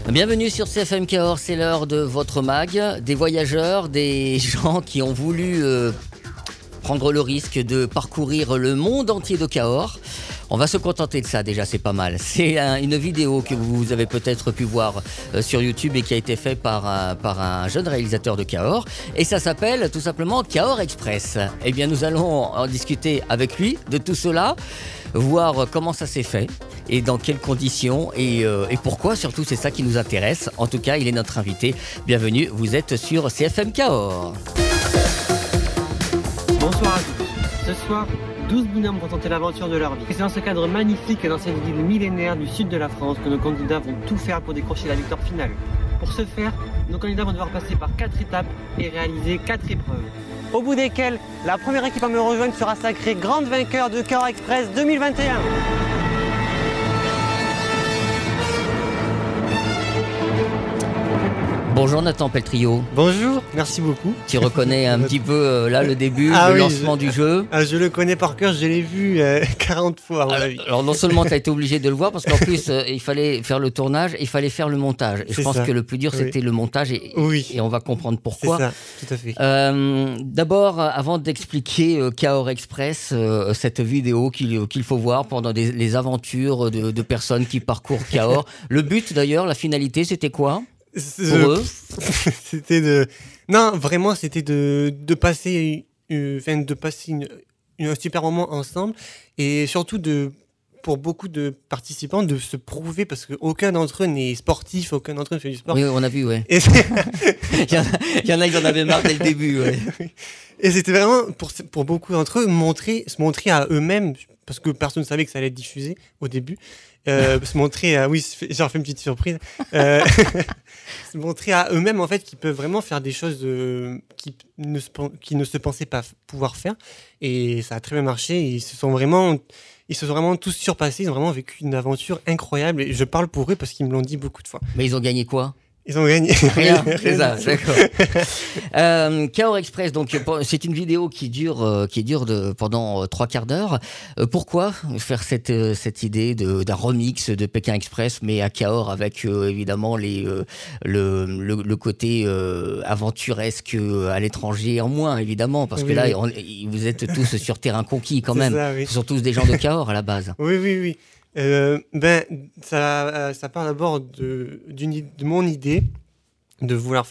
Bienvenue sur CFM Cahors, c'est l'heure de votre mag, des voyageurs, des gens qui ont voulu prendre le risque de parcourir le monde entier de Cahors. On va se contenter de ça déjà, c'est pas mal. C'est une vidéo que vous avez peut-être pu voir sur YouTube et qui a été faite par un jeune réalisateur de Cahors. Et ça s'appelle tout simplement Cahors Express. Eh bien, nous allons en discuter avec lui de tout cela, voir comment ça s'est fait et dans quelles conditions et pourquoi. Surtout, c'est ça qui nous intéresse. En tout cas, il est notre invité. Bienvenue, vous êtes sur CFM Cahors. Bonsoir à tous. Ce soir, 12 binômes vont tenter l'aventure de leur vie. Et c'est dans ce cadre magnifique et dans cette ville millénaire du sud de la France que nos candidats vont tout faire pour décrocher la victoire finale. Pour ce faire, nos candidats vont devoir passer par 4 étapes et réaliser 4 épreuves. Au bout desquelles, la première équipe à me rejoindre sera sacrée grande vainqueur de Cahors Express 2021. Bonjour Nathan Peltrio. Bonjour, merci beaucoup. Tu reconnais un petit peu là le début, le lancement du jeu. Je le connais par cœur, je l'ai vu 40 fois à mon avis. Alors non seulement tu as été obligé de le voir, parce qu'en plus il fallait faire le tournage et il fallait faire le montage. Et je pense que le plus dur c'était le montage et on va comprendre pourquoi. C'est ça, tout à fait. D'abord, avant d'expliquer Cahors Express, cette vidéo qu'il faut voir pendant les aventures de personnes qui parcourent Cahors. Le but d'ailleurs, la finalité, c'était quoi ? Pour eux. C'était de passer un super moment ensemble et surtout pour beaucoup de participants de se prouver parce qu'aucun d'entre eux n'est sportif, aucun d'entre eux ne fait du sport. Oui, on a vu, ouais. il y en a, ils en avaient marre dès le début, ouais. Et c'était vraiment, pour beaucoup d'entre eux, se montrer à eux-mêmes, parce que personne ne savait que ça allait être diffusé au début, se montrer à... Oui, j'ai fait une petite surprise. Se montrer à eux-mêmes, en fait, qu'ils peuvent vraiment faire des choses qu'ils ne se pensaient pas pouvoir faire. Et ça a très bien marché. Ils se sont vraiment tous surpassés. Ils ont vraiment vécu une aventure incroyable. Et je parle pour eux parce qu'ils me l'ont dit beaucoup de fois. Mais ils ont gagné quoi ? Ils ont gagné. Rien, c'est ça, d'accord. Cahors Express, donc c'est une vidéo qui dure pendant 3 quarts d'heure. Pourquoi faire cette idée d'un remix de Pékin Express, mais à Cahors avec évidemment le côté aventuresque à l'étranger en moins, évidemment, parce que là, vous êtes tous sur terrain conquis quand même. Ça, oui. Ce sont tous des gens de Cahors à la base. Oui. Ça part d'abord de mon idée de vouloir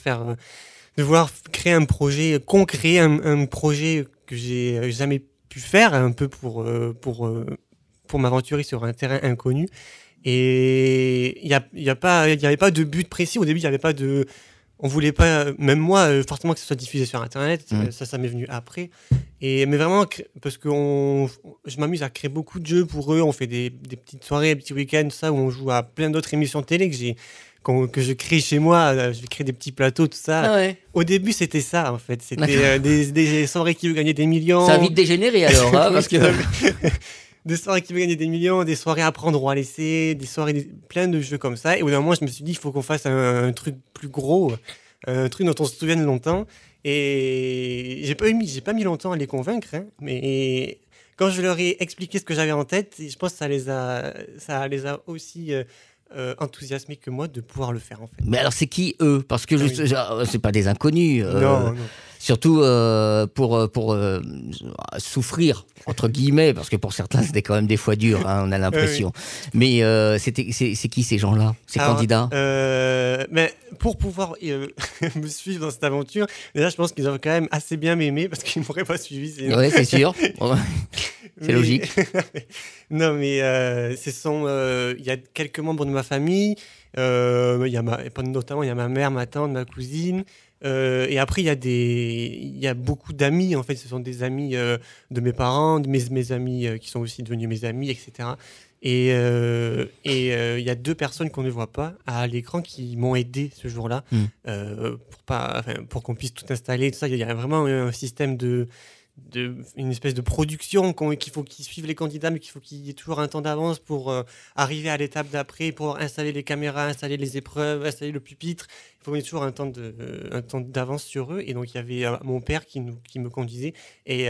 créer un projet concret, un projet que j'ai jamais pu faire, un peu pour m'aventurer sur un terrain inconnu. Et il y avait pas de but précis au début. Il y avait pas de On voulait pas, même moi, forcément que ce soit diffusé sur Internet. Ça m'est venu après. Mais vraiment, parce que je m'amuse à créer beaucoup de jeux pour eux. On fait des petites soirées, des petits week-ends, ça, où on joue à plein d'autres émissions de télé que je crée chez moi. Je crée des petits plateaux, tout ça. Ah ouais. Au début, c'était ça, en fait. C'était des soirées qui veulent gagner des millions. Ça a vite dégénéré alors, hein, parce que... Des soirées qui veulent gagner des millions, des soirées à prendre ou à laisser, plein de jeux comme ça. Et au bout d'un moment, je me suis dit, il faut qu'on fasse un truc plus gros, un truc dont on se souvienne longtemps. Et j'ai pas mis longtemps à les convaincre, hein, mais quand je leur ai expliqué ce que j'avais en tête, je pense que ça les a aussi enthousiasmés que moi de pouvoir le faire, en fait. Mais alors, c'est qui eux ? Parce que c'est pas des inconnus. Non. Surtout pour souffrir, entre guillemets, parce que pour certains, c'était quand même des fois dur, hein, on a l'impression. Mais c'est qui ces gens-là, ces candidats ? Mais pour pouvoir me suivre dans cette aventure, déjà, je pense qu'ils ont quand même assez bien m'aimer, parce qu'ils ne m'auraient pas suivi. Oui, c'est sûr. C'est logique. Non, mais il y a quelques membres de ma famille. Notamment, il y a ma mère, ma tante, ma cousine. Et après, il y a beaucoup d'amis. En fait, ce sont des amis de mes parents, de mes amis qui sont aussi devenus mes amis, etc. Et il y a 2 personnes qu'on ne voit pas à l'écran qui m'ont aidé ce jour-là pour qu'on puisse tout installer. Tout ça, il y a vraiment un système une espèce de production qu'ils suivent les candidats, mais qu'il faut qu'il y ait toujours un temps d'avance pour arriver à l'étape d'après, pour installer les caméras, installer les épreuves, installer le pupitre. Il faut qu'il y ait toujours un temps d'avance sur eux. Et donc il y avait mon père qui me conduisait et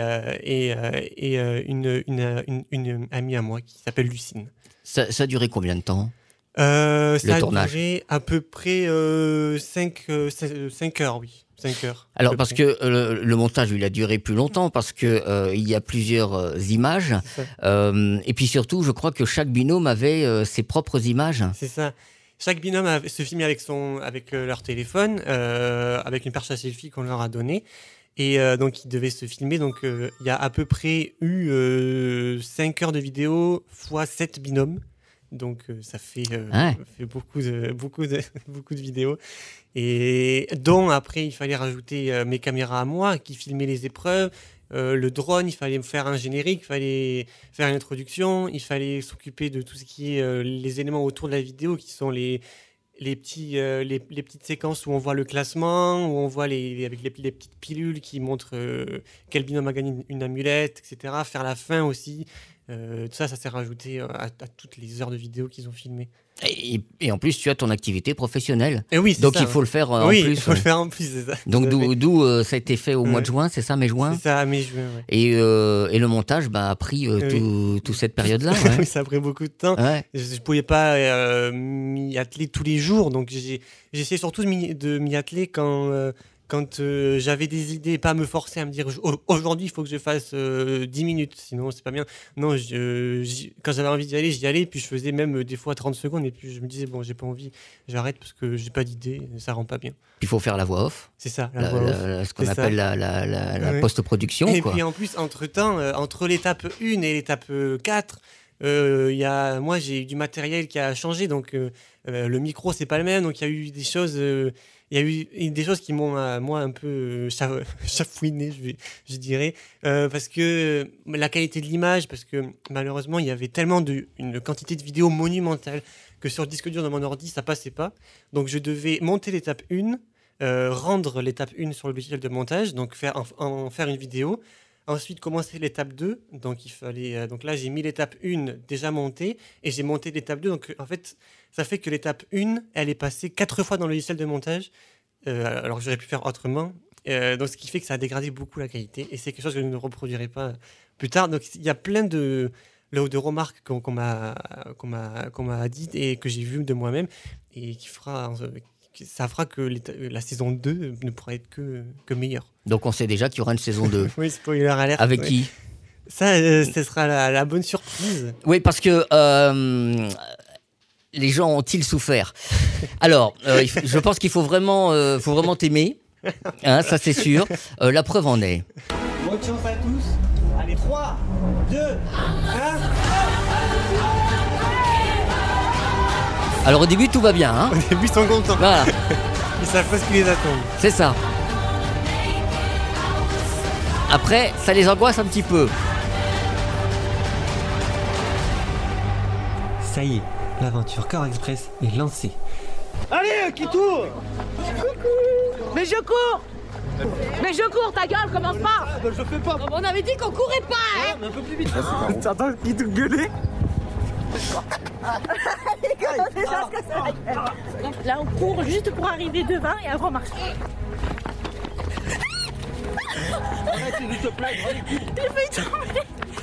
une amie à moi qui s'appelle Lucine. Ça a duré combien de temps ? Ça a tournage. duré à peu près 5 heures, oui. 5 heures. à Alors peu parce près. que le montage il a duré plus longtemps parce que il y a plusieurs images C'est ça. et puis surtout je crois que chaque binôme avait ses propres images. C'est ça. Chaque binôme se filmait avec leur téléphone, avec une perche à selfie qu'on leur a donnée. Et donc, ils devaient se filmer. Donc, il y a à peu près eu 5 heures de vidéo fois 7 binômes. Donc, ça Ouais. fait beaucoup de vidéos. Et dont, après, il fallait rajouter mes caméras à moi qui filmaient les épreuves. Le drone, il fallait me faire un générique, il fallait faire une introduction, il fallait s'occuper de tout ce qui est les éléments autour de la vidéo qui sont les petites séquences où on voit le classement, où on voit avec les petites pilules qui montrent quel binôme a gagné une amulette, etc. Faire la fin aussi. Tout ça s'est rajouté à toutes les heures de vidéo qu'ils ont filmées. Et en plus tu as ton activité professionnelle. Et oui, c'est Donc ça, il faut le faire en oui, plus. il faut le faire en plus, c'est ça. Donc Tout à fait. d'où ça a été fait au mois de Ouais. juin, c'est ça, mai-juin. C'est ça, mais juin, ouais. Et le montage a pris Oui. toute cette période-là. Ouais. Oui, ça a pris beaucoup de temps. Ouais. Je ne pouvais pas m'y atteler tous les jours, donc j'ai essayé surtout de m'y atteler quand j'avais des idées, pas me forcer à me dire aujourd'hui il faut que je fasse 10 minutes, sinon c'est pas bien. Non, quand j'avais envie d'y aller, j'y allais, puis je faisais même des fois 30 secondes, et puis je me disais bon, j'ai pas envie, j'arrête parce que j'ai pas d'idée, ça rend pas bien. Il faut faire la voix off, C'est ça, la voix off. ce qu'on C'est appelle ça. la Ouais. post-production. Et Quoi. puis en plus, entre-temps, entre l'étape 1 et l'étape 4, moi j'ai eu du matériel qui a changé, donc le micro c'est pas le même, donc il y a eu des choses, qui m'ont moi un peu chafouiné, je dirais, parce que la qualité de l'image, parce que malheureusement il y avait tellement une quantité de vidéos monumentale que sur le disque dur de mon ordi ça passait pas, donc je devais monter l'étape 1, rendre l'étape 1 sur le logiciel de montage, donc en faire une vidéo. Ensuite, commencer l'étape 2. Donc, donc là, j'ai mis l'étape 1 déjà montée et j'ai monté l'étape 2. Donc, en fait, ça fait que l'étape 1, elle est passée 4 fois dans le logiciel de montage, alors que j'aurais pu faire autrement. Donc, ce qui fait que ça a dégradé beaucoup la qualité et c'est quelque chose que je ne reproduirai pas plus tard. Donc, il y a plein de remarques qu'on m'a dites et que j'ai vues de moi-même et ça fera que la saison 2 ne pourra être que meilleure. Donc on sait déjà qu'il y aura une saison 2. Oui, spoiler alert. Avec ouais. qui? Ça, ce sera la bonne surprise. Oui, parce que les gens ont-ils souffert? Alors, je pense qu'il faut vraiment t'aimer. Hein, ça, c'est sûr. La preuve en est. Bonne chance à tous. Allez, 3, 2, 1. Alors au début, tout va bien. Hein, Au début, ils sont contents. voilà, Ils savent pas ce qui les attend. c'est ça. Après, ça les angoisse un petit peu. Ça y est, l'aventure Core Express est lancée. Allez, qui tourne? Mais je cours! Mais je cours, ta gueule, commence pas! Je fais pas. On avait dit qu'on courait pas, hein! Un peu plus vite. T'entends qui te gueuler? Là, on court juste pour arriver devant et après on marche. Arrête, s'il te plaît. J'ai failli tomber!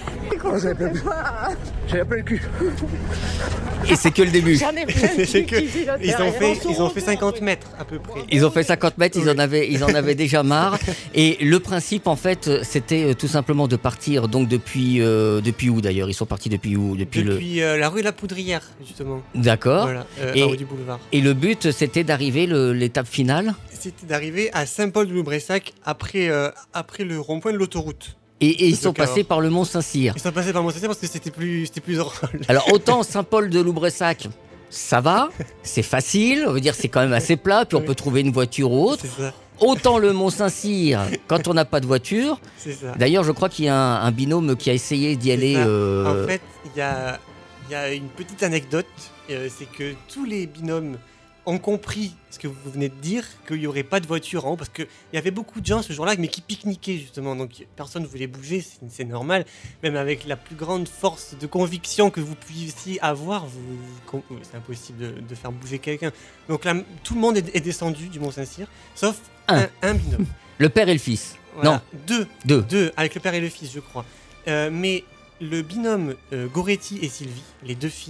J'avais plein le cul. Et c'est que le début. J'en ai plein de C'est trucs qui gigotent ils derrière. ont fait 50 mètres à peu près. Ils ont fait 50 mètres, ils en avaient déjà marre. Et le principe, en fait, c'était tout simplement de partir. Donc depuis où d'ailleurs? Ils sont partis depuis où? Depuis la rue La Poudrière, justement. D'accord. Voilà, Et- en haut du boulevard. Et le but, c'était d'arriver l'étape finale. C'était d'arriver à Saint-Paul-de-Loubressac après le rond-point de l'autoroute. Et ils sont D'accord. passés par le Mont-Saint-Cyr. Ils sont passés par Mont-Saint-Cyr parce que c'était plus drôle. Alors autant Saint-Paul-de-Loubressac, ça va, c'est facile, on veut dire c'est quand même assez plat, puis on Oui. peut trouver une voiture ou autre. C'est ça, Autant le Mont-Saint-Cyr, quand on n'a pas de voiture. c'est ça. D'ailleurs, je crois qu'il y a un binôme qui a essayé d'y aller. ça. En fait, il y a une petite anecdote, c'est que tous les binômes ont compris ce que vous venez de dire, qu'il n'y aurait pas de voiture en haut, parce qu'il y avait beaucoup de gens ce jour-là, mais qui pique-niquaient justement, donc personne ne voulait bouger, c'est normal, même avec la plus grande force de conviction que vous puissiez avoir, c'est impossible de faire bouger quelqu'un. Donc là, tout le monde est descendu du Mont-Saint-Cyr, sauf un binôme. Le père et le fils. Voilà. Deux. Deux, avec le père et le fils, je crois. Mais le binôme Goretti et Sylvie, les deux filles,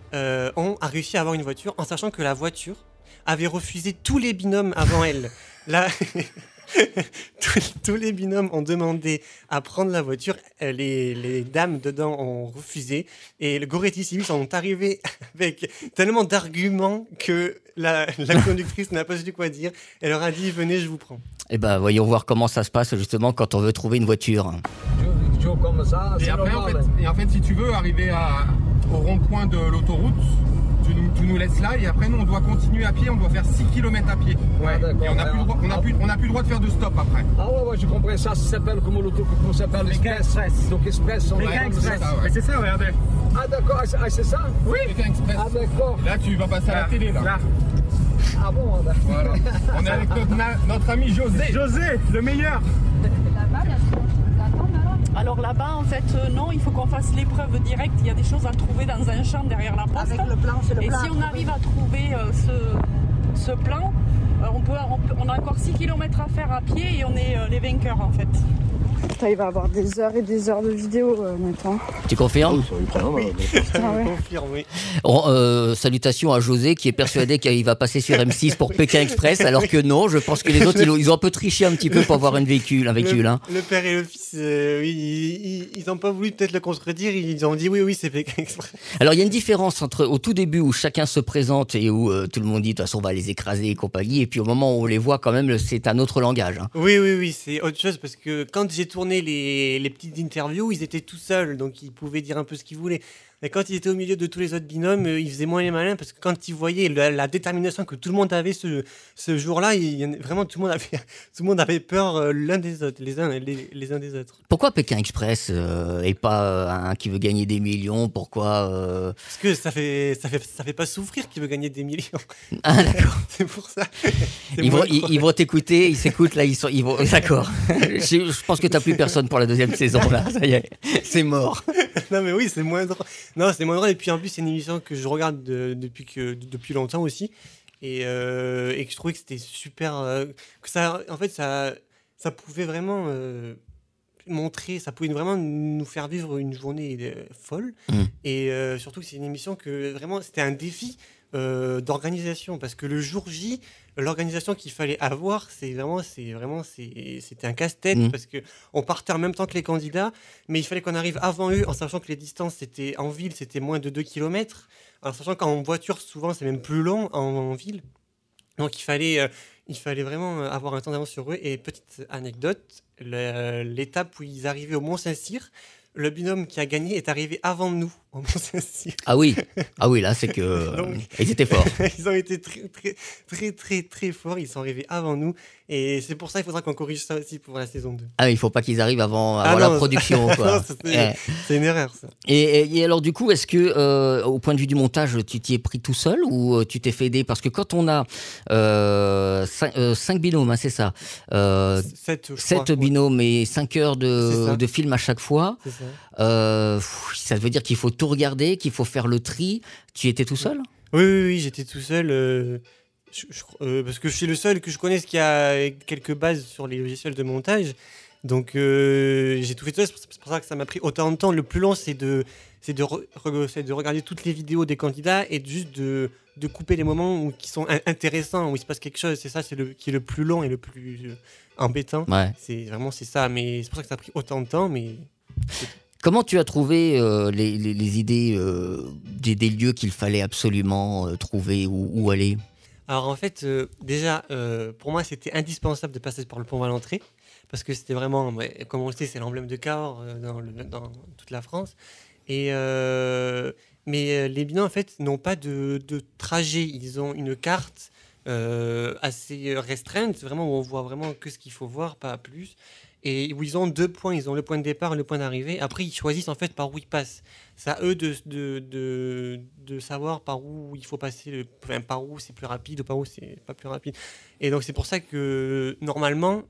a réussi à avoir une voiture en sachant que la voiture avait refusé tous les binômes avant elle. Là, tous les binômes ont demandé à prendre la voiture. Les dames dedans ont refusé. Et le Goretti Civis sont arrivés avec tellement d'arguments que la conductrice n'a pas su quoi dire. Elle leur a dit « Venez, je vous prends ». Eh ben, voyons voir comment ça se passe justement quand on veut trouver une voiture. Comme ça, et après, en fait, si tu veux arriver au rond-point de l'autoroute, tu nous laisses là et après nous on doit continuer à pied, on doit faire 6 km à pied. Ouais. Ah, et on n'a plus le droit de faire de stop après. Ah ouais, j'ai compris ça s'appelle comment ça s'appelle Express. Donc Express. Pékin Express. C'est ça, regardez. Ah d'accord, c'est ça. Oui. Pékin Express. Ah d'accord. Là tu vas passer à la télé là. Ah bon, d'accord. Voilà. On est avec notre ami José. José, le meilleur. Alors là-bas, en fait, non, il faut qu'on fasse l'épreuve directe. Il y a des choses à trouver dans un champ derrière la poste. Avec le plan, c'est le Et plan. si on arrive à trouver ce plan, on a encore 6 km à faire à pied et on est les vainqueurs, en fait. Putain, il va avoir des heures et des heures de vidéo, Nathan. Tu confirmes? Oui, ouais. confirme, oui. Salutations à José qui est persuadé qu'il va passer sur M6 pour Pékin Express, alors que non, je pense que les autres ils ont un peu triché un petit peu pour avoir un véhicule. Le père et le fils, oui, ils n'ont pas voulu peut-être le contredire, ils ont dit oui, c'est Pékin Express. Alors il y a une différence entre au tout début où chacun se présente et où tout le monde dit de toute façon on va les écraser et compagnie, et puis au moment où on les voit quand même c'est un autre langage. Hein. Oui, c'est autre chose parce que quand j'ai tourné les petites interviews, ils étaient tout seuls, donc ils pouvaient dire un peu ce qu'ils voulaient. Et quand ils étaient au milieu de tous les autres binômes, ils faisaient moins les malins parce que quand ils voyaient la détermination que tout le monde avait ce jour-là, vraiment tout le monde avait peur l'un des autres, les uns des autres. Pourquoi Pékin Express et pas un qui veut gagner des millions? Pourquoi Parce que ça fait pas souffrir qui veut gagner des millions. Ah d'accord. C'est pour ça. Ils vont t'écouter, ils s'écoutent là, ils vont. D'accord. Je pense que t'as plus personne pour la deuxième saison là. Ça y est, c'est mort. Non mais oui, c'est moins drôle. Non, c'est moins drôle. Et puis en plus, c'est une émission que je regarde depuis longtemps aussi, et que je trouvais que c'était super. Que ça, en fait, ça pouvait vraiment montrer, ça pouvait vraiment nous faire vivre une journée folle. Et surtout que c'est une émission que vraiment c'était un défi d'organisation, parce que le jour J, l'organisation qu'il fallait avoir, c'était un casse-tête, parce que on partait en même temps que les candidats, mais il fallait qu'on arrive avant eux, en sachant que les distances en ville, c'était moins de 2 km, en sachant qu'en voiture, souvent, c'est même plus long en ville. Donc il fallait vraiment avoir un temps d'avance sur eux. Et petite anecdote, l'étape où ils arrivaient au Mont-Saint-Cyr, le binôme qui a gagné est arrivé avant nous au Mont-Saint-Cyr. Ah oui, là c'est que Donc, ils étaient forts. Ils ont été très forts, ils sont arrivés avant nous, et c'est pour ça qu'il faudra qu'on corrige ça aussi pour la saison 2. Ah, il faut pas qu'ils arrivent avant la production. Quoi. Non, c'est une erreur ça. Et alors du coup, est-ce que au point de vue du montage, tu t'y es pris tout seul ou tu t'es fait aider? Parce que quand on a 5 binômes, hein, c'est ça, 7 binômes et 5 heures de film à chaque fois, ça veut dire qu'il faut tout regarder, qu'il faut faire le tri. Tu étais tout seul? Oui, j'étais tout seul. Parce que je suis le seul que je connaisse qui a quelques bases sur les logiciels de montage. Donc j'ai tout fait tout seul. C'est pour ça que ça m'a pris autant de temps. Le plus long, c'est de regarder toutes les vidéos des candidats et juste de couper les moments qui sont intéressants, où il se passe quelque chose. C'est ça qui est le plus long et le plus embêtant. Ouais. C'est ça. Mais c'est pour ça que ça a pris autant de temps. Mais comment tu as trouvé les idées des lieux qu'il fallait absolument trouver où aller? Alors en fait, déjà, pour moi, c'était indispensable de passer par le pont Valentré, parce que c'était vraiment, comme on le sait, c'est l'emblème de Cahors dans toute la France. Mais les binômes, en fait, n'ont pas de trajet. Ils ont une carte assez restreinte, vraiment, où on voit vraiment que ce qu'il faut voir, pas plus. Et où ils ont 2 points, ils ont le point de départ et le point d'arrivée. Après, ils choisissent en fait par où ils passent. C'est à eux de savoir par où il faut passer, par où c'est plus rapide ou par où c'est pas plus rapide. Et donc c'est pour ça que normalement,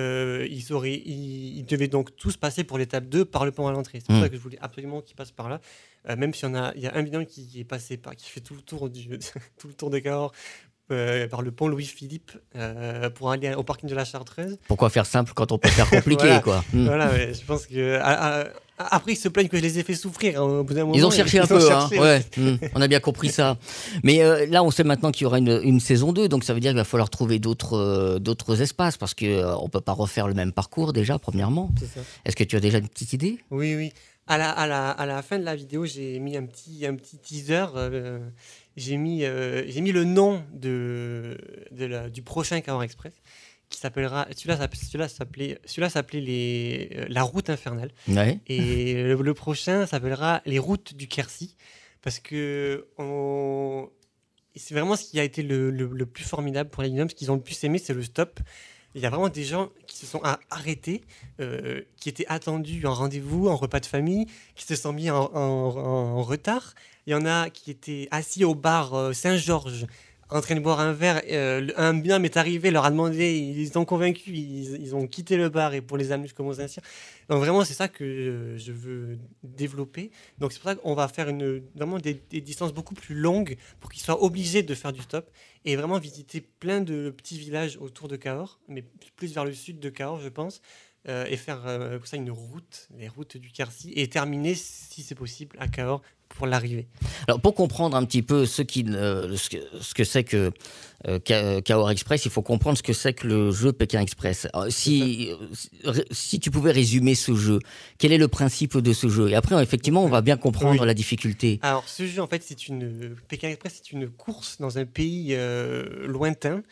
ils devaient donc tous passer pour l'étape 2 par le pont à l'entrée. C'est pour ça que je voulais absolument qu'ils passent par là. Même s'il y a un binôme qui est passé qui fait tout le tour de Cahors. Par le pont Louis-Philippe pour aller au parking de la Chartreuse. Pourquoi faire simple quand on peut faire compliqué? Voilà, quoi. Voilà, je pense que Après, ils se plaignent que je les ai fait souffrir. Hein, au bout d'un moment, Ils ont cherché un peu, cherché, ouais. On a bien compris ça. Mais là, on sait maintenant qu'il y aura une saison 2, donc ça veut dire qu'il va falloir trouver d'autres espaces, parce qu'on ne peut pas refaire le même parcours déjà, premièrement. C'est ça. Est-ce que tu as déjà une petite idée ? Oui. À la fin de la vidéo, j'ai mis un petit teaser. J'ai mis le nom du prochain Cahors Express, qui s'appellera. Celui-là s'appelait la route infernale. Ouais. Et le prochain s'appellera les routes du Quercy, parce que c'est vraiment ce qui a été le plus formidable pour les binômes, ce qu'ils ont le plus aimé, c'est le stop. Il y a vraiment des gens qui se sont arrêtés, qui étaient attendus en rendez-vous, en repas de famille, qui se sont mis en retard. Il y en a qui étaient assis au bar Saint-Georges, en train de boire un verre. Un binôme est arrivé, leur a demandé, ils ont convaincu, ils ont quitté le bar et pour les amener jusqu'au Mont-Saint-Cyr. Donc vraiment, c'est ça que je veux développer. Donc c'est pour ça qu'on va faire vraiment des distances beaucoup plus longues pour qu'ils soient obligés de faire du stop et vraiment visiter plein de petits villages autour de Cahors, mais plus vers le sud de Cahors, je pense, et faire pour ça une route, les routes du Quercy, et terminer, si c'est possible, à Cahors pour l'arrivée. Alors, pour comprendre un petit peu ce que c'est que Cahors Express, il faut comprendre ce que c'est que le jeu Pékin Express. Alors, si tu pouvais résumer ce jeu, quel est le principe de ce jeu ? Et après, effectivement, on va bien comprendre la difficulté. Alors, ce jeu, en fait, Pékin Express, c'est une course dans un pays lointain,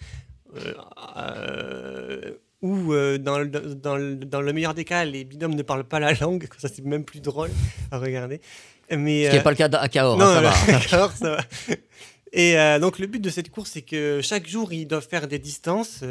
où, dans le meilleur des cas, les binômes ne parlent pas la langue. Ça, c'est même plus drôle à regarder. Mais, ce qui n'est pas le cas à Cahors, non, ça va. À Cahors, ça va. Et donc, le but de cette course, c'est que chaque jour, ils doivent faire des distances.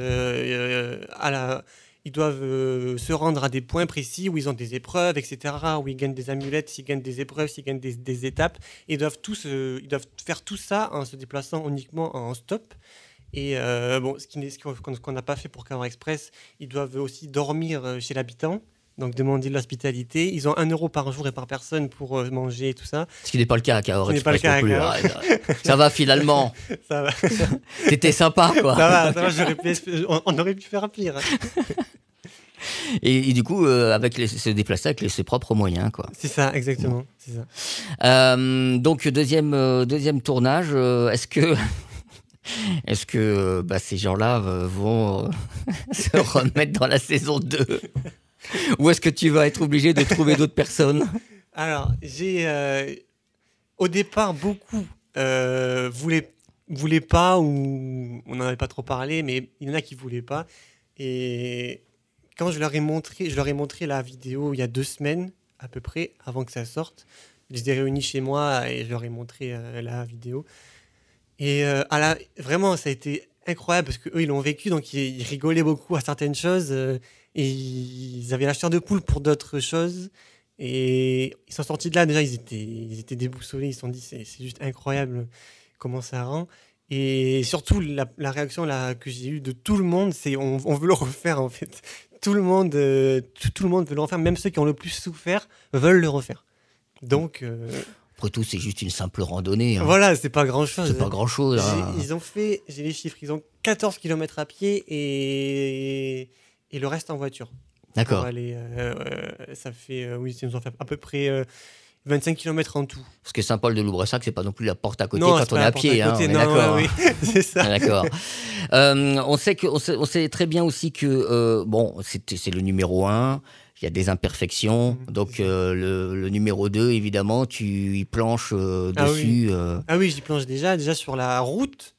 Ils doivent se rendre à des points précis où ils ont des épreuves, etc., où ils gagnent des amulettes, s'ils gagnent des épreuves, s'ils gagnent des étapes. Et ils doivent faire tout ça en se déplaçant uniquement en stop. Et ce qu'on n'a pas fait pour Cahors Express, ils doivent aussi dormir chez l'habitant, donc demander de l'hospitalité. Ils ont 1 euro par jour et par personne pour manger et tout ça. Ce qui n'est pas le cas à Cahors Express. Pas le cas non plus. Ça va finalement. Ça va. C'était sympa, quoi. Ça va, on aurait pu faire pire. Et du coup, se déplacer avec ses propres moyens, quoi. C'est ça, exactement. C'est ça. Donc, deuxième tournage, est-ce que ces gens-là vont se remettre dans la saison 2 ? Ou est-ce que tu vas être obligé de trouver d'autres personnes ? Alors, au départ, beaucoup voulaient pas, ou on n'en avait pas trop parlé, mais il y en a qui voulaient pas. Et quand je leur ai montré la vidéo il y a 2 semaines, à peu près, avant que ça sorte, je les ai réunis chez moi et je leur ai montré la vidéo. Et vraiment, ça a été incroyable parce qu'eux, ils l'ont vécu, donc ils rigolaient beaucoup à certaines choses et ils avaient la chair de poule pour d'autres choses. Et ils sont sortis de là, déjà, ils étaient déboussolés, ils se sont dit, c'est juste incroyable comment ça rend. Et surtout, la réaction que j'ai eue de tout le monde, c'est on veut le refaire, en fait. Tout le monde veut le refaire, même ceux qui ont le plus souffert veulent le refaire. Donc... Après tout, c'est juste une simple randonnée. Hein. Voilà, c'est pas grand-chose. C'est pas grand-chose. Hein. Ils ont fait, j'ai les chiffres, ils ont 14 km à pied et le reste en voiture. D'accord. Ça fait, ils nous ont fait à peu près 25 km en tout. Parce que Saint-Paul-de-Loubressac, c'est pas non plus la porte à côté non, quand on est à pied. Hein, d'accord. Oui, c'est ça. D'accord. On sait très bien aussi que c'est le numéro 1. Il y a des imperfections, donc le numéro 2, évidemment, tu y planches dessus. Ah oui, j'y planche déjà sur la route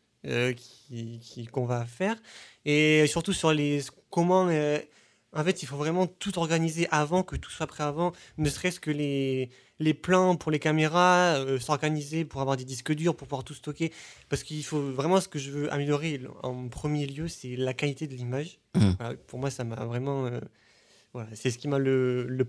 qu'on va faire, et surtout sur comment... en fait, il faut vraiment tout organiser avant, que tout soit prêt avant, ne serait-ce que les plans pour les caméras, s'organiser pour avoir des disques durs, pour pouvoir tout stocker, parce qu'il faut vraiment, ce que je veux améliorer en premier lieu, c'est la qualité de l'image. Voilà, pour moi, ça m'a vraiment... Voilà, c'est ce qui m'a le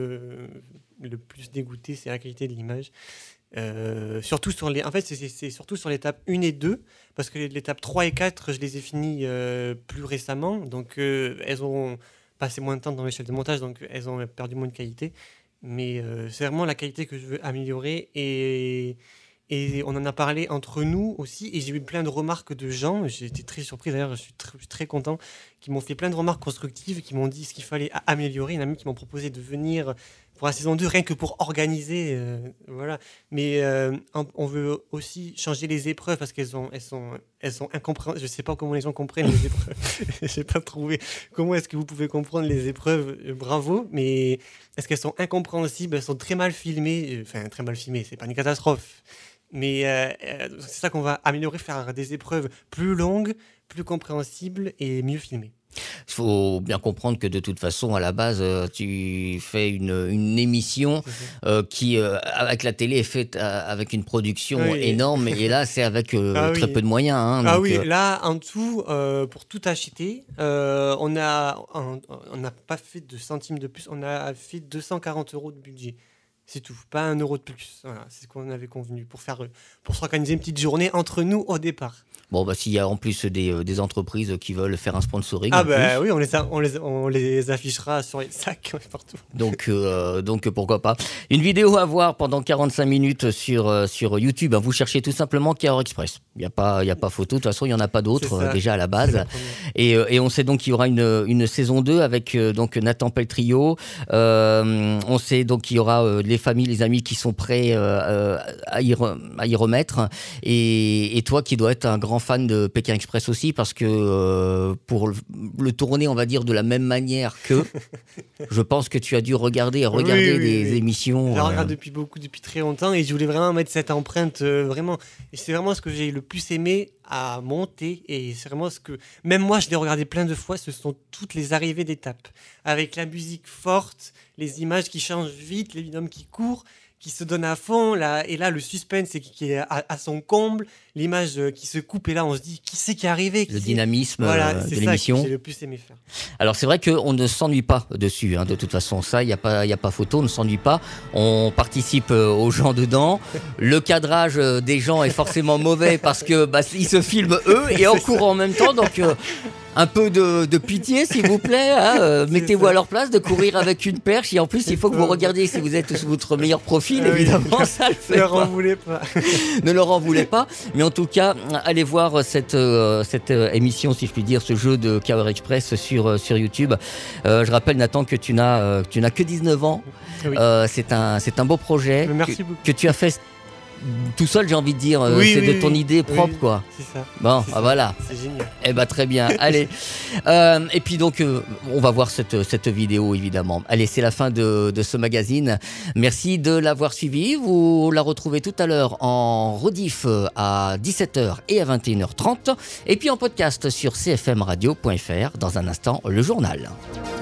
plus dégoûté, c'est la qualité de l'image. Surtout c'est surtout sur l'étape 1 et 2, parce que l'étape 3 et 4, je les ai finies plus récemment, donc elles ont passé moins de temps dans l'échelle de montage, donc elles ont perdu moins de qualité. Mais c'est vraiment la qualité que je veux améliorer, et Et on en a parlé entre nous aussi, et j'ai eu plein de remarques de gens. J'ai été très surpris, d'ailleurs, je suis très content, qui m'ont fait plein de remarques constructives, qui m'ont dit ce qu'il fallait améliorer. Il y en a même qui m'ont proposé de venir pour la saison 2, rien que pour organiser. Voilà. Mais on veut aussi changer les épreuves, parce qu'elles sont incompréhensibles. Je ne sais pas comment les gens comprennent les épreuves. Je n'ai pas trouvé comment est-ce que vous pouvez comprendre les épreuves. Bravo, mais est-ce qu'elles sont incompréhensibles? Elles sont très mal filmées. Enfin, très mal filmées, c'est pas une catastrophe. Mais c'est ça qu'on va améliorer, faire des épreuves plus longues, plus compréhensibles et mieux filmées. Il faut bien comprendre que de toute façon, à la base, tu fais une émission qui, avec la télé, est faite avec une production énorme. Et là, c'est avec très peu de moyens. Hein, donc, là, en tout, pour tout acheter, on n'a pas fait de centimes de plus. On a fait 240 € de budget. C'est tout, pas 1 euro de plus. Voilà, c'est ce qu'on avait convenu pour s'organiser une petite journée entre nous au départ. Bon, s'il y a en plus des entreprises qui veulent faire un sponsoring. Oui, on les affichera sur les sacs partout. Donc pourquoi pas. Une vidéo à voir pendant 45 minutes sur YouTube. Vous cherchez tout simplement Cahors Express. Il n'y a pas photo. De toute façon, il n'y en a pas d'autres déjà à la base. Et on sait donc qu'il y aura une saison 2 avec donc Nathan Peltrio. On sait donc qu'il y aura les familles, les amis qui sont prêts à y remettre. Et toi qui dois être un grand fan de Pékin Express aussi, parce que pour le tourner, on va dire, de la même manière que je pense que tu as dû regarder des émissions. Je la regarde depuis très longtemps, et je voulais vraiment mettre cette empreinte vraiment. Et c'est vraiment ce que j'ai le plus aimé à monter, et c'est vraiment ce que même moi je l'ai regardé plein de fois. Ce sont toutes les arrivées d'étapes avec la musique forte, les images qui changent vite, les binômes qui courent, qui se donne à fond, là, et là le suspense qui est à son comble, l'image qui se coupe, et là on se dit qui c'est qui est arrivé, le dynamisme de l'émission. C'est ça que j'ai le plus aimé faire. Alors c'est vrai qu'on ne s'ennuie pas dessus, de toute façon, ça, il n'y a pas photo, on ne s'ennuie pas, on participe aux gens dedans, le cadrage des gens est forcément mauvais parce que ils se filment eux et en courant en même temps, donc un peu de pitié s'il vous plaît, mettez-vous à leur place de courir avec une perche, et en plus il faut que vous regardiez si vous êtes sous votre meilleur profil, évidemment, ça le fait ne leur en voulez pas. Ne leur en voulez pas, mais en tout cas, allez voir cette émission, si je puis dire, ce jeu de Cahors Express sur YouTube. Je rappelle, Nathan, que tu n'as que 19 ans. Oui. C'est un beau projet que tu as fait tout seul, j'ai envie de dire. C'est de ton idée propre, quoi. C'est ça. Bon, voilà. C'est génial. Très bien. Allez. Et puis donc, on va voir cette vidéo, évidemment. Allez, c'est la fin de ce magazine. Merci de l'avoir suivi. Vous la retrouvez tout à l'heure en rediff à 17h et à 21h30. Et puis en podcast sur cfmradio.fr. Dans un instant, le journal.